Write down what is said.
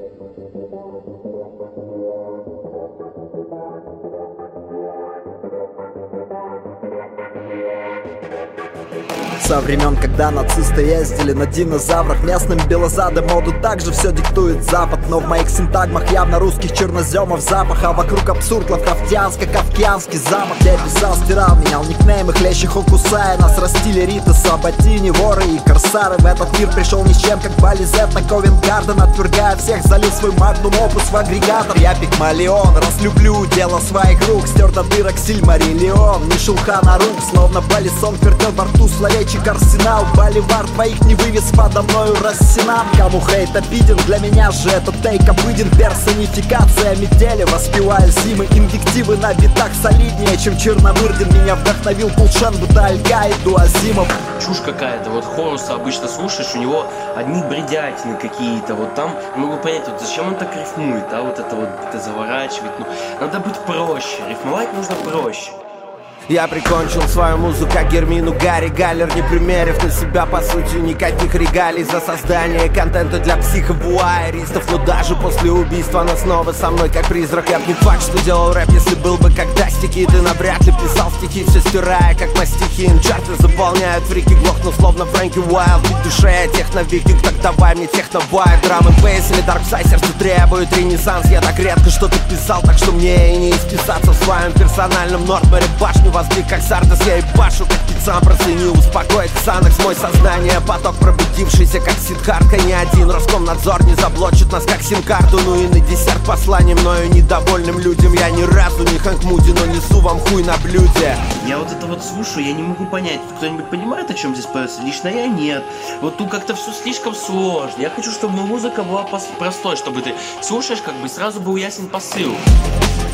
Со времен, когда нацисты ездили на динозаврах, местным белозадым моду также все диктует Запад. Но в моих синтагмах явно русских черноземов запах, а вокруг абсурд Лавкрафтианско-кавказский замок. Я писал, стирал, менял никнеймы, хлеще Хокусая. Нас растили Рита, Сабатини, воры и корсары. В этот мир пришел ни с чем, как Бализет на Ковенгарден. Отвергая всех, залил свой магнум опус в агрегатор. Я Пигмалион, раз люблю дело своих рук. Стер до дырок Сильмариллион, не Шулхан Арук. Словно Балисон вертел во рту словечек арсенал. Боливар твоих не вывез подо мною рассенат. Кому хейт обиден, для меня же этот тейк обыден. Персонификация метели, воспевая зимы. Инвективы на битах солиднее, чем Черномырдин. Меня вдохновил Кулшан, Будальга и Дуазимов. Чушь какая-то, вот Хоруса обычно слушаешь, у него одни бредятины какие-то, вот там не могу понять, вот зачем он так рифмует, а вот это заворачивать, ну, надо быть проще, рифмовать нужно проще. Я прикончил свою музу, как Гермину Гарри Галлер, не примерив на себя, по сути, никаких регалий за создание контента для психов-вуайеристов. Но даже после убийства она снова со мной, как призрак. Я б не факт, что делал рэп, если был бы когда стихи. Ты навряд ли писал стихи, все стирая, как мастихи. Чарты заполняют фрики, глохну, словно Фрэнки Уайлд. В душе я техно-викинг, так давай мне техно-вайб. Драм н бейс или дарксай, сердце требует ренессанс. Я так редко что-то писал, так что мне и не исписаться в своем персональном Нортмере башню. Возле как Сардас, я и башу, как пиццам. Процени, успокоит Ксанакс мой сознание. Поток пробудившийся, как Сиддхартха. Ни один Роскомнадзор не заблочит нас, как сим-карту. Ну и на десерт послание мною недовольным людям. Я ни разу не Хэнк Муди, но несу вам хуй на блюде. Я вот это вот слушаю, я не могу понять, кто-нибудь понимает, о чем здесь поется? Лично я нет. Вот тут как-то все слишком сложно. Я хочу, чтобы музыка была простой, чтобы ты слушаешь, как бы сразу был ясен посыл.